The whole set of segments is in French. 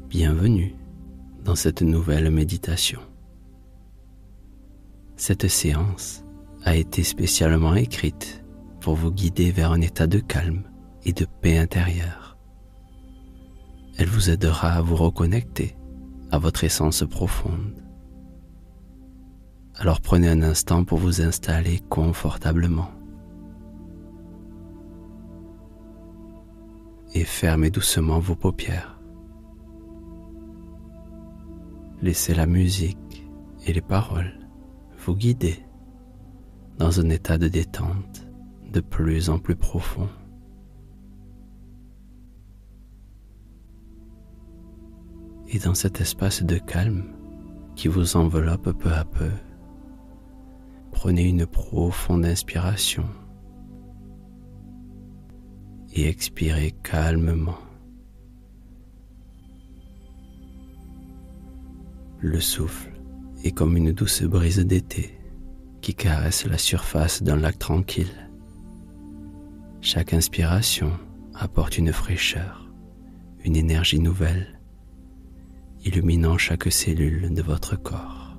Bienvenue dans cette nouvelle méditation. Cette séance a été spécialement écrite pour vous guider vers un état de calme et de paix intérieure. Elle vous aidera à vous reconnecter à votre essence profonde. Alors prenez un instant pour vous installer confortablement et fermez doucement vos paupières. Laissez la musique et les paroles vous guider dans un état de détente de plus en plus profond. Et dans cet espace de calme qui vous enveloppe peu à peu, prenez une profonde inspiration et expirez calmement. Le souffle est comme une douce brise d'été qui caresse la surface d'un lac tranquille. Chaque inspiration apporte une fraîcheur, une énergie nouvelle, illuminant chaque cellule de votre corps.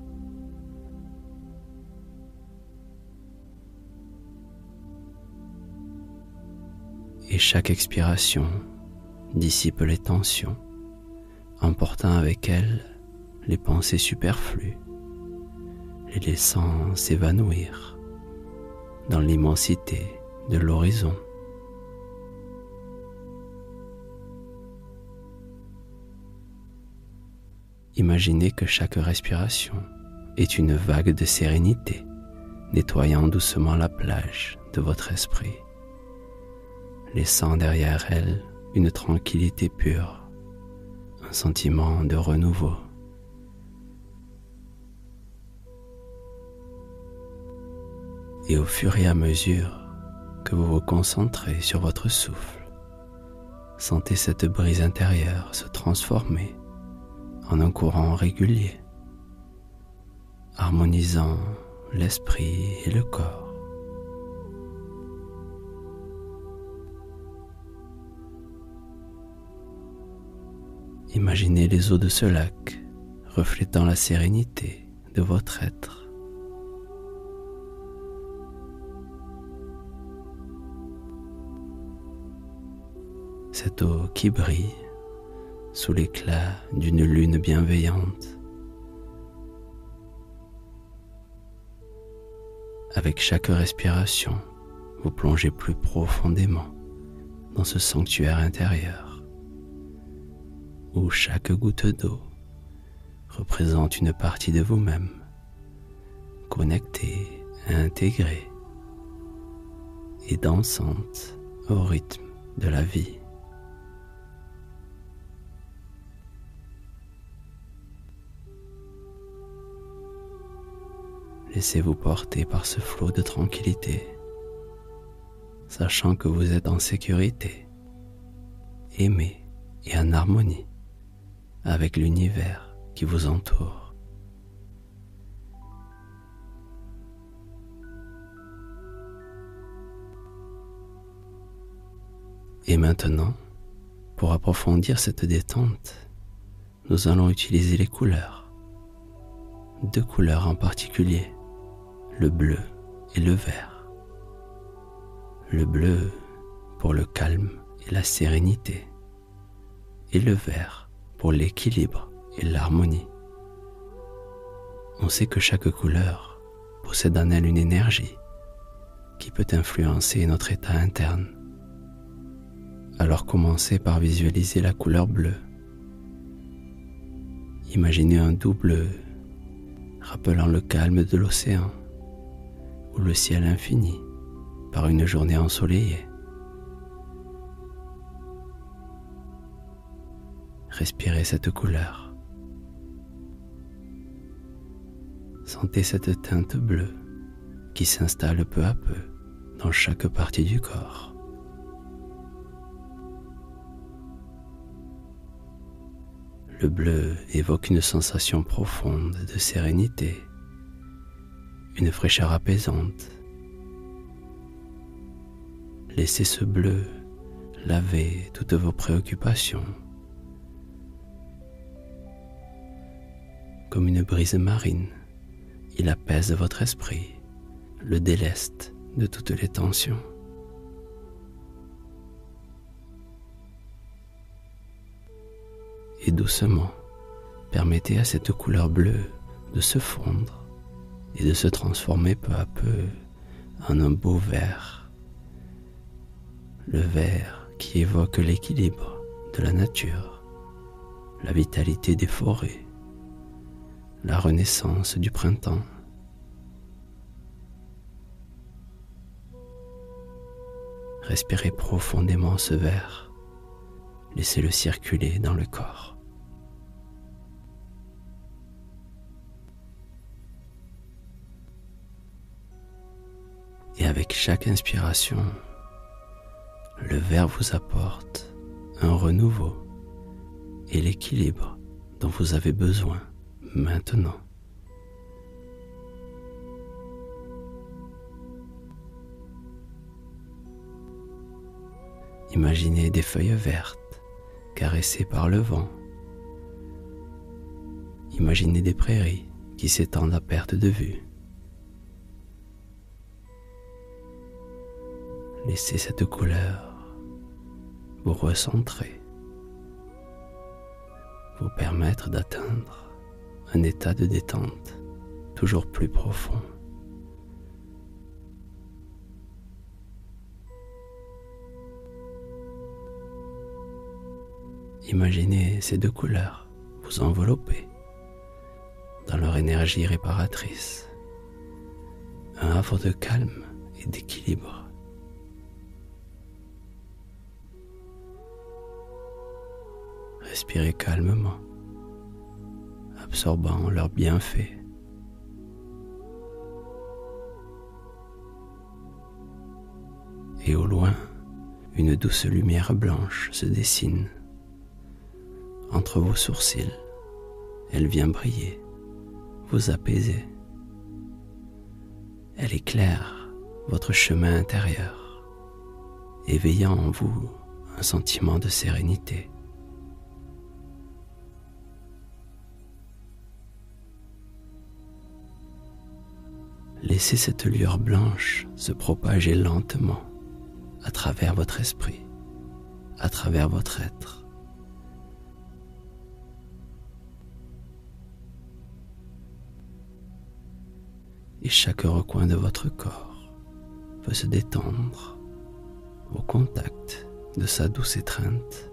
Et chaque expiration dissipe les tensions, emportant avec elle les pensées superflues, les laissant s'évanouir dans l'immensité de l'horizon. Imaginez que chaque respiration est une vague de sérénité, nettoyant doucement la plage de votre esprit, laissant derrière elle une tranquillité pure, un sentiment de renouveau. Et au fur et à mesure que vous vous concentrez sur votre souffle, sentez cette brise intérieure se transformer en un courant régulier, harmonisant l'esprit et le corps. Imaginez les eaux de ce lac reflétant la sérénité de votre être. Cette eau qui brille sous l'éclat d'une lune bienveillante. Avec chaque respiration, vous plongez plus profondément dans ce sanctuaire intérieur, où chaque goutte d'eau représente une partie de vous-même, connectée, intégrée et dansante au rythme de la vie. Laissez-vous porter par ce flot de tranquillité, sachant que vous êtes en sécurité, aimé et en harmonie avec l'univers qui vous entoure. Et maintenant, pour approfondir cette détente, nous allons utiliser les couleurs. 2 couleurs en particulier, le bleu et le vert. Le bleu pour le calme et la sérénité, et le vert pour l'équilibre et l'harmonie. On sait que chaque couleur possède en elle une énergie qui peut influencer notre état interne. Alors commencez par visualiser la couleur bleue. Imaginez un doux bleu rappelant le calme de l'océan ou le ciel infini par une journée ensoleillée. Respirez cette couleur. Sentez cette teinte bleue qui s'installe peu à peu dans chaque partie du corps. Le bleu évoque une sensation profonde de sérénité, une fraîcheur apaisante. Laissez ce bleu laver toutes vos préoccupations comme une brise marine. Il apaise votre esprit, le déleste de toutes les tensions. Et doucement, permettez à cette couleur bleue de se fondre et de se transformer peu à peu en un beau vert. Le vert qui évoque l'équilibre de la nature, la vitalité des forêts, la renaissance du printemps. Respirez profondément ce vert, laissez-le circuler dans le corps. Et avec chaque inspiration, le vert vous apporte un renouveau et l'équilibre dont vous avez besoin maintenant. Imaginez des feuilles vertes caressées par le vent. Imaginez des prairies qui s'étendent à perte de vue. Laissez cette couleur vous recentrer, vous permettre d'atteindre un état de détente toujours plus profond. Imaginez ces deux couleurs vous envelopper dans leur énergie réparatrice, un havre de calme et d'équilibre. Respirez calmement, absorbant leurs bienfaits. Et au loin, une douce lumière blanche se dessine. Entre vos sourcils, elle vient briller, vous apaiser. Elle éclaire votre chemin intérieur, éveillant en vous un sentiment de sérénité. Laissez cette lueur blanche se propager lentement à travers votre esprit, à travers votre être. Et chaque recoin de votre corps peut se détendre au contact de sa douce étreinte.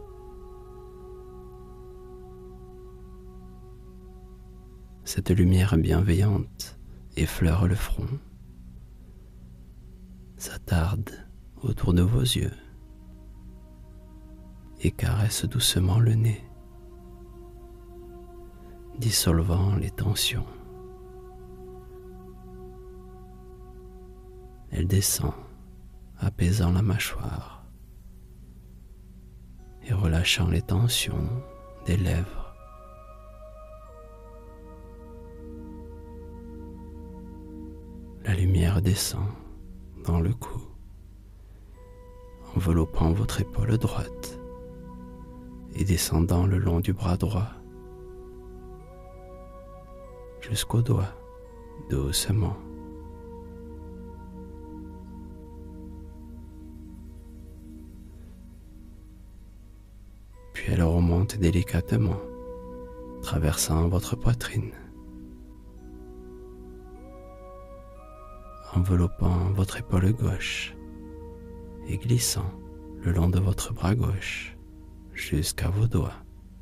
Cette lumière bienveillante effleure le front, s'attarde autour de vos yeux et caresse doucement le nez, dissolvant les tensions. Elle descend, apaisant la mâchoire et relâchant les tensions des lèvres. La lumière descend dans le cou, enveloppant votre épaule droite et descendant le long du bras droit jusqu'au doigt, doucement. Puis elle remonte délicatement, traversant votre poitrine, enveloppant votre épaule gauche et glissant le long de votre bras gauche jusqu'à vos doigts.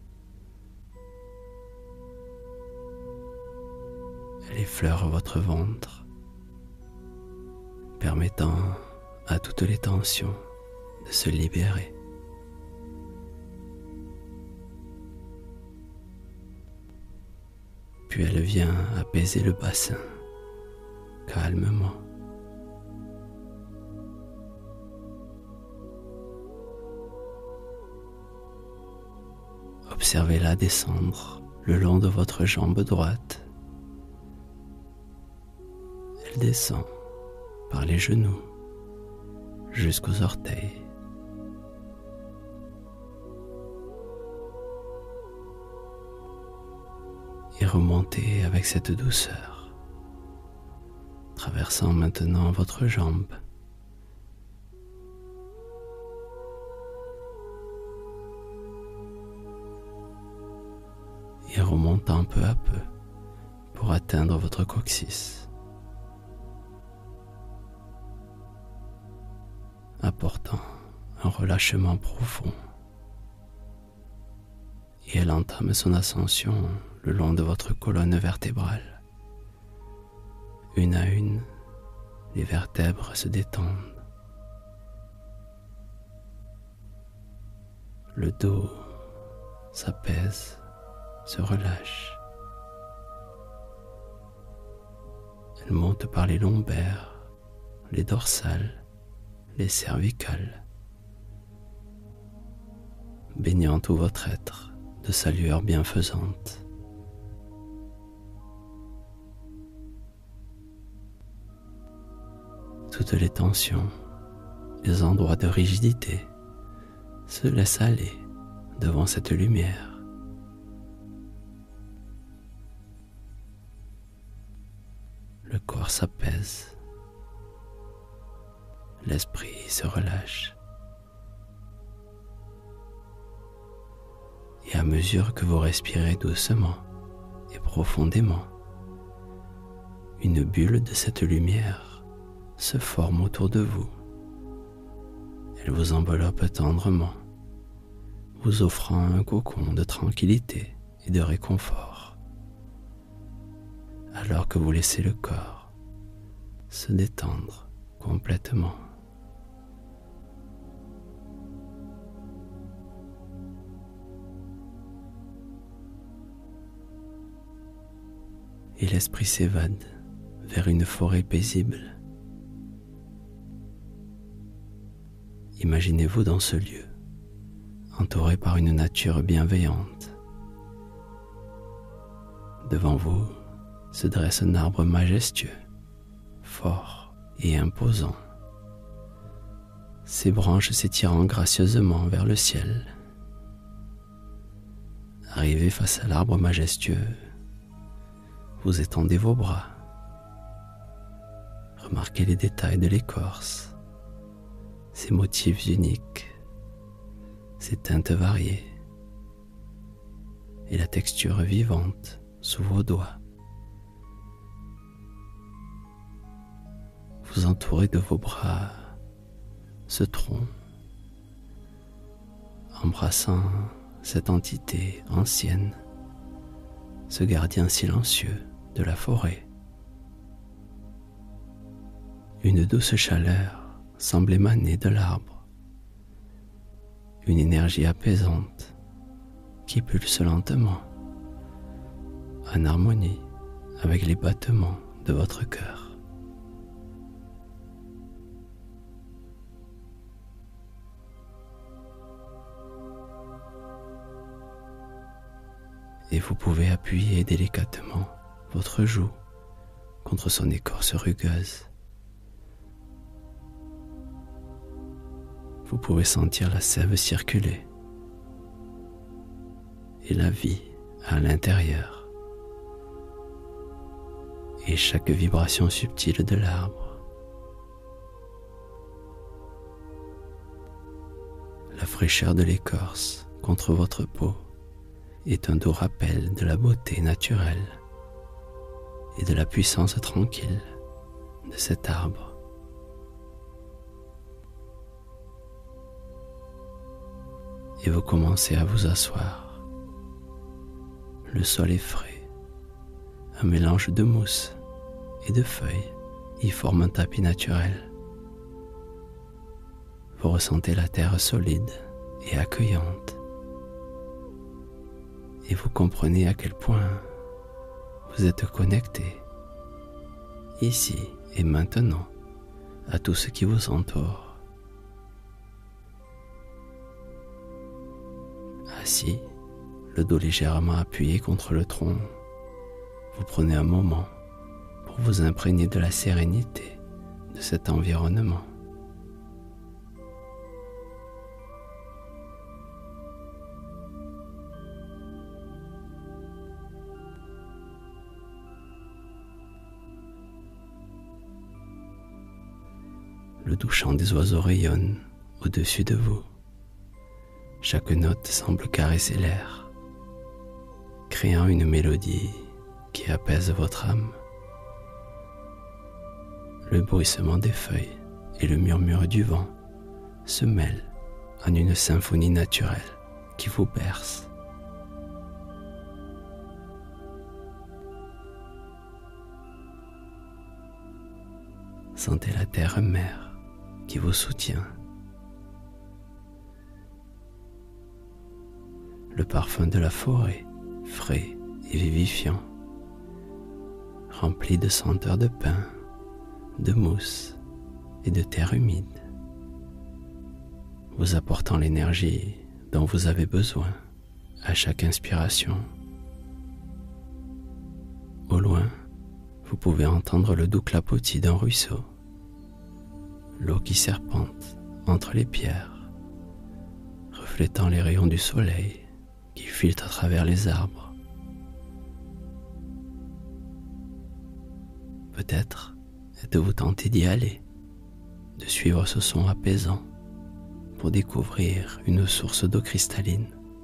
Elle effleure votre ventre, permettant à toutes les tensions de se libérer. Puis elle vient apaiser le bassin calmement. Observez-la descendre le long de votre jambe droite. Elle descend par les genoux jusqu'aux orteils. et remontez avec cette douceur, traversant maintenant votre jambe, et remontant peu à peu pour atteindre votre coccyx, apportant un relâchement profond, et elle entame son ascension le long de votre colonne vertébrale. Une à une, les vertèbres se détendent. Le dos s'apaise, se relâche. Elle monte par les lombaires, les dorsales, les cervicales, baignant tout votre être de sa lueur bienfaisante. Toutes les tensions, les endroits de rigidité se laissent aller devant cette lumière. Le corps s'apaise, l'esprit se relâche. Et à mesure que vous respirez doucement et profondément, une bulle de cette lumière se forme autour de vous. Elle vous enveloppe tendrement, vous offrant un cocon de tranquillité et de réconfort, alors que vous laissez le corps se détendre complètement. Et l'esprit s'évade vers une forêt paisible. Imaginez-vous dans ce lieu, entouré par une nature bienveillante. Devant vous se dresse un arbre majestueux, fort et imposant, ses branches s'étirant gracieusement vers le ciel. Arrivé face à l'arbre majestueux, vous étendez vos bras. Remarquez les détails de l'écorce, ses motifs uniques, ses teintes variées et la texture vivante sous vos doigts. Vous entourez de vos bras ce tronc, embrassant cette entité ancienne, ce gardien silencieux de la forêt. Une douce chaleur semble émaner de l'arbre, une énergie apaisante qui pulse lentement, en harmonie avec les battements de votre cœur. Et vous pouvez appuyer délicatement votre joue contre son écorce rugueuse. Vous pouvez sentir la sève circuler et la vie à l'intérieur et chaque vibration subtile de l'arbre. La fraîcheur de l'écorce contre votre peau est un doux rappel de la beauté naturelle et de la puissance tranquille de cet arbre. Et vous commencez à vous asseoir. Le sol est frais, un mélange de mousse et de feuilles y forme un tapis naturel. Vous ressentez la terre solide et accueillante. Et vous comprenez à quel point vous êtes connecté, ici et maintenant, à tout ce qui vous entoure. Assis, le dos légèrement appuyé contre le tronc, vous prenez un moment pour vous imprégner de la sérénité de cet environnement. doux chant des oiseaux rayonne au-dessus de vous. Chaque note semble caresser l'air, créant une mélodie qui apaise votre âme. Le bruissement des feuilles et le murmure du vent se mêlent en une symphonie naturelle qui vous berce. Sentez la terre-mère qui vous soutient. Le parfum de la forêt, frais et vivifiant, rempli de senteurs de pin, de mousse et de terre humide, vous apportant l'énergie dont vous avez besoin à chaque inspiration. Au loin, vous pouvez entendre le doux clapotis d'un ruisseau, l'eau qui serpente entre les pierres, reflétant les rayons du soleil qui filtrent à travers les arbres. Peut-être êtes-vous tenté d'y aller, de suivre ce son apaisant pour découvrir une source d'eau cristalline.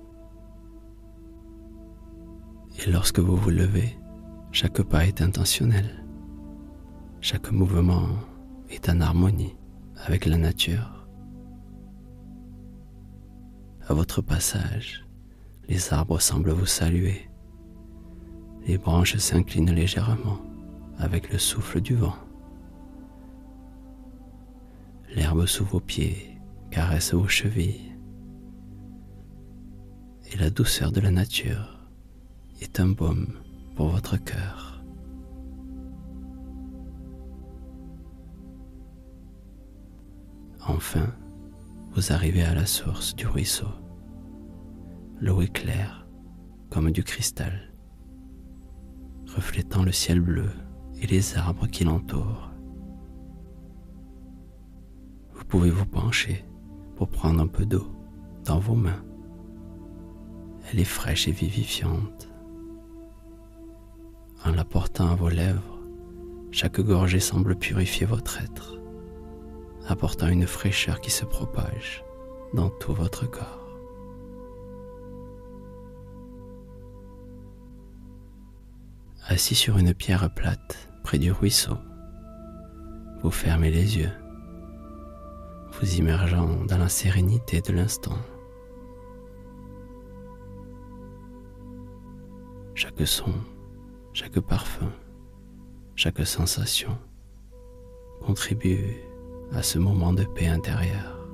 Et lorsque vous vous levez, chaque pas est intentionnel. Chaque mouvement est en harmonie avec la nature. À votre passage, les arbres semblent vous saluer. Les branches s'inclinent légèrement avec le souffle du vent. L'herbe sous vos pieds caresse vos chevilles. Et la douceur de la nature est un baume pour votre cœur. Enfin, vous arrivez à la source du ruisseau. L'eau est claire comme du cristal, reflétant le ciel bleu et les arbres qui l'entourent. Vous pouvez vous pencher pour prendre un peu d'eau dans vos mains. Elle est fraîche et vivifiante. En la portant à vos lèvres, chaque gorgée semble purifier votre être, apportant une fraîcheur qui se propage dans tout votre corps. Assis sur une pierre plate près du ruisseau, vous fermez les yeux, vous immergeant dans la sérénité de l'instant. Chaque son, chaque parfum, chaque sensation contribue à ce moment de paix intérieure.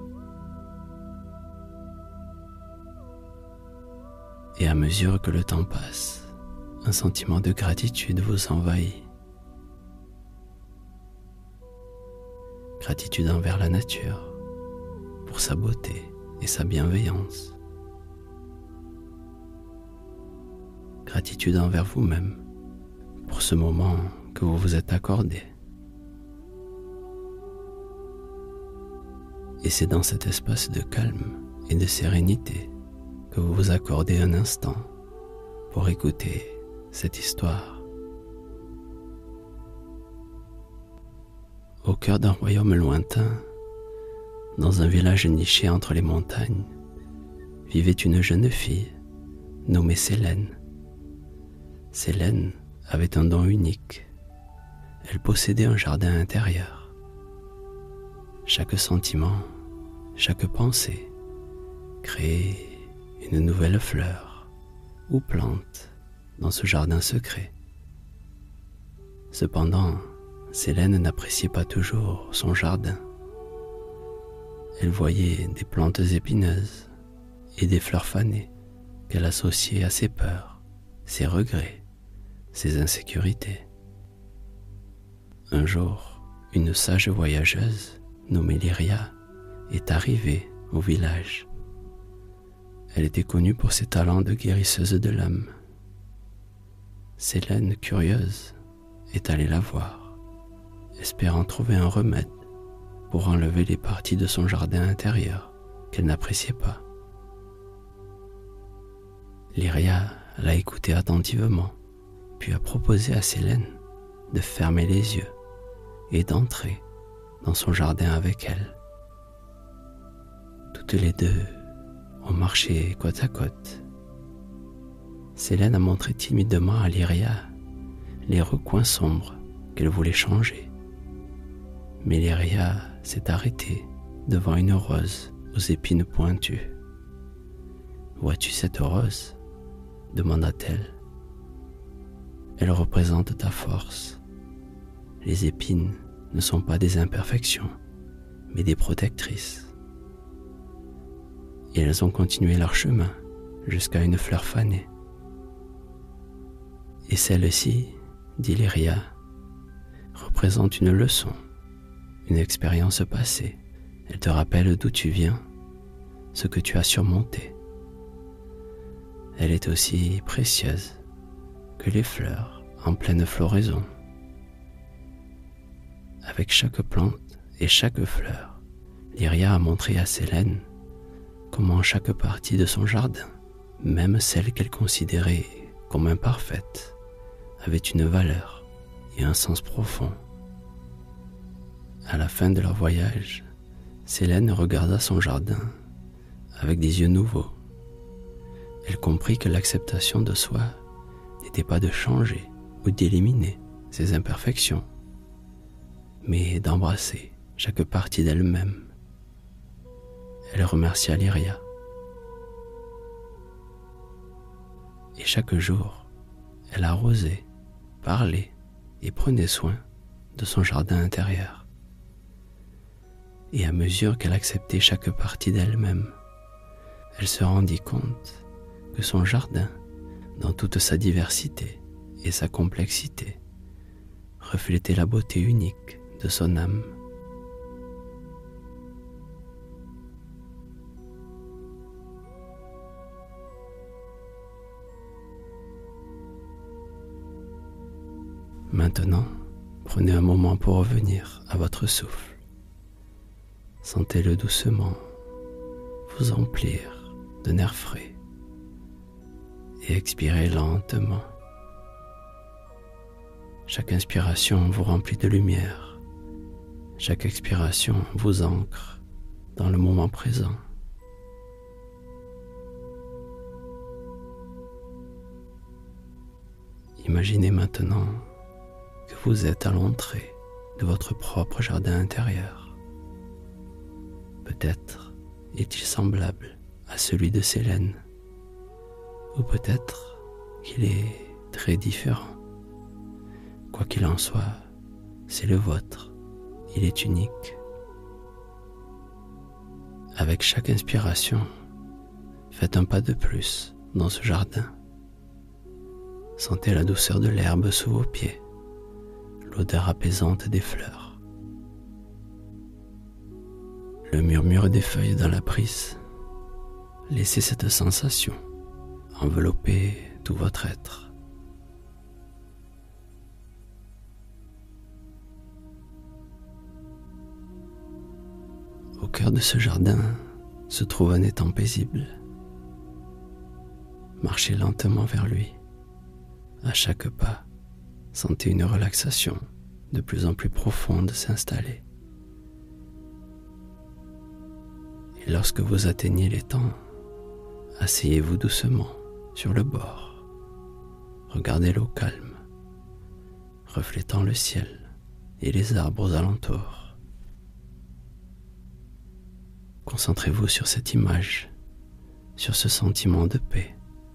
Et à mesure que le temps passe, un sentiment de gratitude vous envahit. Gratitude envers la nature, pour sa beauté et sa bienveillance. Gratitude envers vous-même, pour ce moment que vous vous êtes accordé. Et c'est dans cet espace de calme et de sérénité que vous vous accordez un instant pour écouter cette histoire. Au cœur d'un royaume lointain, dans un village niché entre les montagnes, vivait une jeune fille nommée Célène. Célène avait un don unique. Elle possédait un jardin intérieur. Chaque sentiment, chaque pensée créait une nouvelle fleur ou plante dans ce jardin secret. Cependant, Célène n'appréciait pas toujours son jardin. Elle voyait des plantes épineuses et des fleurs fanées qu'elle associait à ses peurs, ses regrets, ses insécurités. Un jour, une sage voyageuse nommée Lyria est arrivée au village. Elle était connue pour ses talents de guérisseuse de l'âme. Célène, curieuse, est allée la voir, espérant trouver un remède pour enlever les parties de son jardin intérieur qu'elle n'appréciait pas. Lyria l'a écoutée attentivement, puis a proposé à Célène de fermer les yeux et d'entrer dans son jardin avec elle. Toutes les deux ont marché côte à côte. Célène a montré timidement à Lyria les recoins sombres qu'elle voulait changer. Mais Lyria s'est arrêtée devant une rose aux épines pointues. « Vois-tu cette rose ?» demanda-t-elle. « Elle représente ta force. Les épines ne sont pas des imperfections, mais des protectrices. » Et elles ont continué leur chemin jusqu'à une fleur fanée. « Et celle-ci, dit Lyria, représente une leçon, une expérience passée. Elle te rappelle d'où tu viens, ce que tu as surmonté. Elle est aussi précieuse que les fleurs en pleine floraison. Avec chaque plante et chaque fleur, Lyria a montré à Célène comment chaque partie de son jardin, même celle qu'elle considérait comme imparfaite, avait une valeur et un sens profond. À la fin de leur voyage, Célène regarda son jardin avec des yeux nouveaux. Elle comprit que l'acceptation de soi n'était pas de changer ou d'éliminer ses imperfections, mais d'embrasser chaque partie d'elle-même. Elle remercia Lyria. Et chaque jour, elle arrosait, parlait et prenait soin de son jardin intérieur. Et à mesure qu'elle acceptait chaque partie d'elle-même, elle se rendit compte que son jardin, dans toute sa diversité et sa complexité, reflétait la beauté unique de son âme. Maintenant, prenez un moment pour revenir à votre souffle. Sentez-le doucement vous emplir de nerfs frais et expirez lentement. Chaque inspiration vous remplit de lumière. Chaque expiration vous ancre dans le moment présent. Imaginez maintenant que vous êtes à l'entrée de votre propre jardin intérieur. Peut-être est-il semblable à celui de Célène, ou peut-être qu'il est très différent. Quoi qu'il en soit, c'est le vôtre, il est unique. Avec chaque inspiration, faites un pas de plus dans ce jardin. Sentez la douceur de l'herbe sous vos pieds, l'odeur apaisante des fleurs, le murmure des feuilles dans la brise. Laissez cette sensation envelopper tout votre être. Au cœur de ce jardin se trouve un étang paisible. Marchez lentement vers lui. À chaque pas, sentez une relaxation de plus en plus profonde s'installer. Et lorsque vous atteignez l'étang, asseyez-vous doucement sur le bord. Regardez l'eau calme, reflétant le ciel et les arbres aux alentours. Concentrez-vous sur cette image, sur ce sentiment de paix.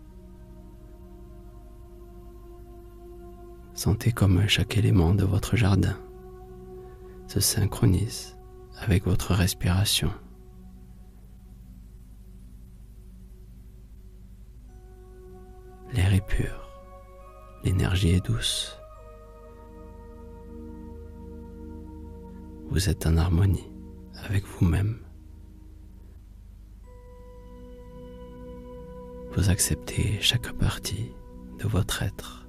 Sentez comme chaque élément de votre jardin se synchronise avec votre respiration. L'air est pur, l'énergie est douce. Vous êtes en harmonie avec vous-même. Vous acceptez chaque partie de votre être.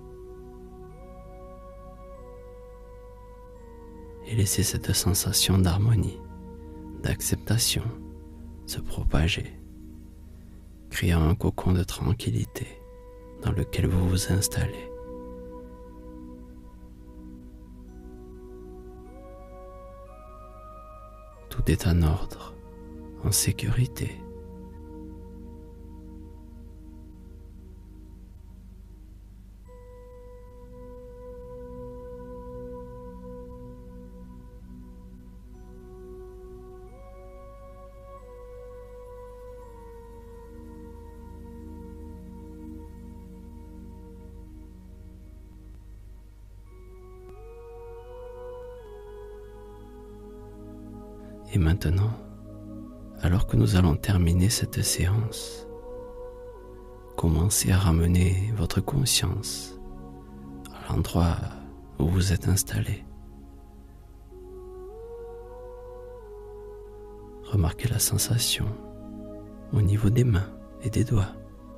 Et laissez cette sensation d'harmonie, d'acceptation se propager, créant un cocon de tranquillité dans lequel vous vous installez. Tout est en ordre, en sécurité. Et maintenant, alors que nous allons terminer cette séance, commencez à ramener votre conscience à l'endroit où vous êtes installé. Remarquez la sensation au niveau des mains et des doigts.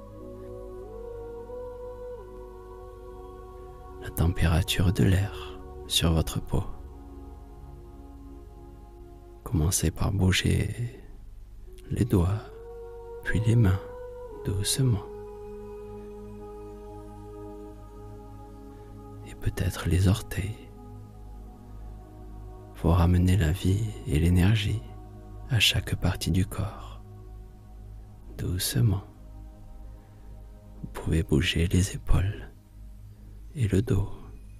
La température de l'air sur votre peau. Commencez par bouger les doigts, puis les mains, doucement. Et peut-être les orteils. Faut ramener la vie et l'énergie à chaque partie du corps. Doucement. Vous pouvez bouger les épaules et le dos.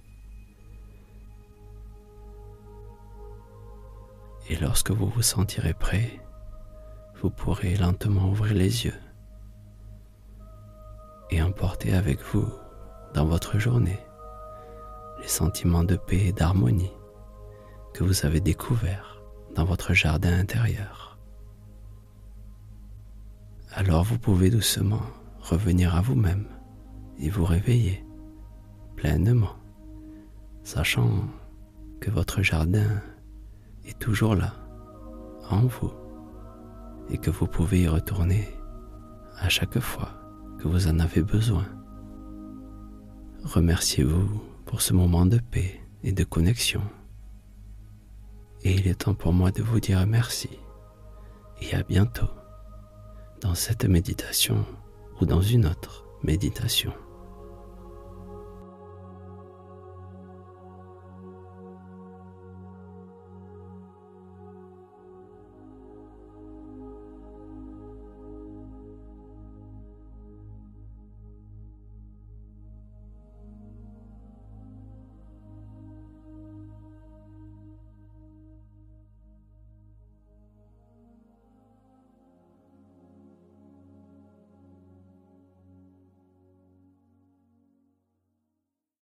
Et lorsque vous vous sentirez prêt, vous pourrez lentement ouvrir les yeux et emporter avec vous dans votre journée les sentiments de paix et d'harmonie que vous avez découverts dans votre jardin intérieur. Alors vous pouvez doucement revenir à vous-même et vous réveiller pleinement, sachant que votre jardin est toujours là, en vous, et que vous pouvez y retourner à chaque fois que vous en avez besoin. Remerciez-vous pour ce moment de paix et de connexion. Et il est temps pour moi de vous dire merci et à bientôt dans cette méditation ou dans une autre méditation.